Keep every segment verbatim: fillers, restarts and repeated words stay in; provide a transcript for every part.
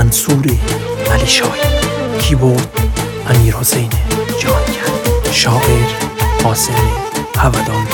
منصور علی شاهی، کیبورد امیر حسین جهانگرد، شاعر قاسم هودانی.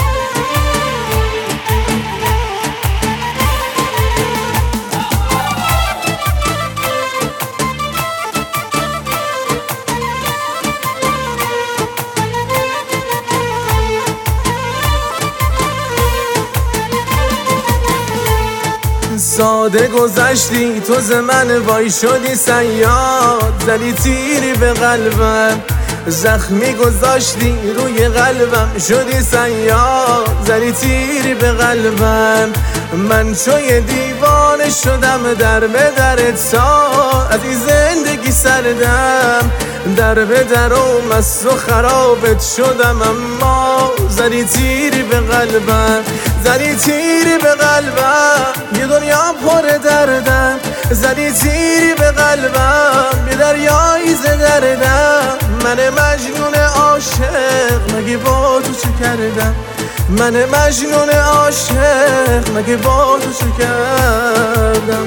ساده گذشتی تو ز من، وای شدی صیاد، زدی تیری به قلبم، زخمی گذاشتی روی قلبم، شدی صیاد، زدی تیری به قلبم. من چوی دیوانه شدم در به درت، تا از این زندگی سردم، در به در و مست و خرابت شدم، اما زدی تیری به قلبم، زدی تیری به قلبم، یه دنیا پر دردم، زدی تیری به قلبم، یه دریایی ز دردم. من مجنون عاشق مگه با تو چه کردم، من مجنون عاشق مگه با تو چه کردم.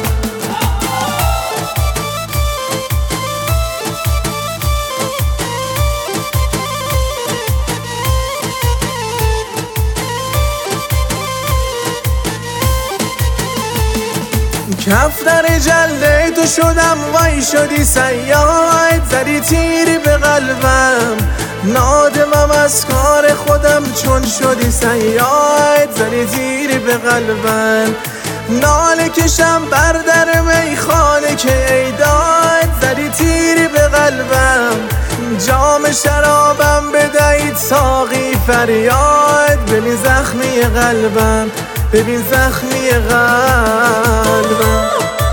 کف در جلده تو شدم، وای شدی صیاد، زدی تیری به قلبم، نادمم از کار خودم چون شدی صیاد، زدی تیری به قلبم. ناله کشم بر در میخانه که ای داد، زدی تیری به قلبم، جام شرابم بدهید ساقی فریاد، ببین زخمی قلبم، ببین زخمی قلبم.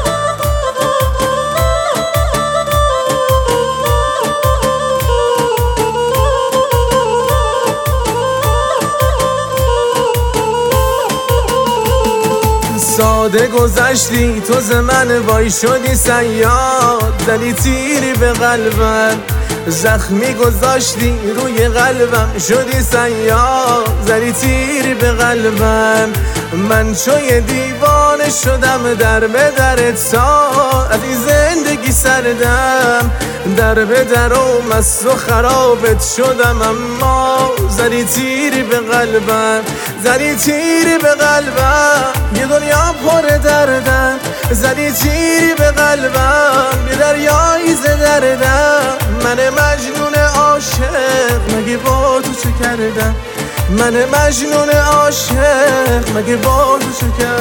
ساده گذشتی تو ز من، وای شدی صیاد، زدی تیری به قلبم، زخمی گذاشتی روی قلبم، شدی صیاد، زدی تیری به قلبم. من چوی دیوانه شدم در به درت، تا از این زندگی سردم، در به در و مست و خرابت شدم، اما زدی تیری به قلبم، زدی تیری به قلبم، یه دنیا پر دردم، زدی تیری به قلبم، یه دریایی ز دردم. من مجنون عاشق مگه با تو چه کردم، من مجنون عاشق مگه با تو چه کردم.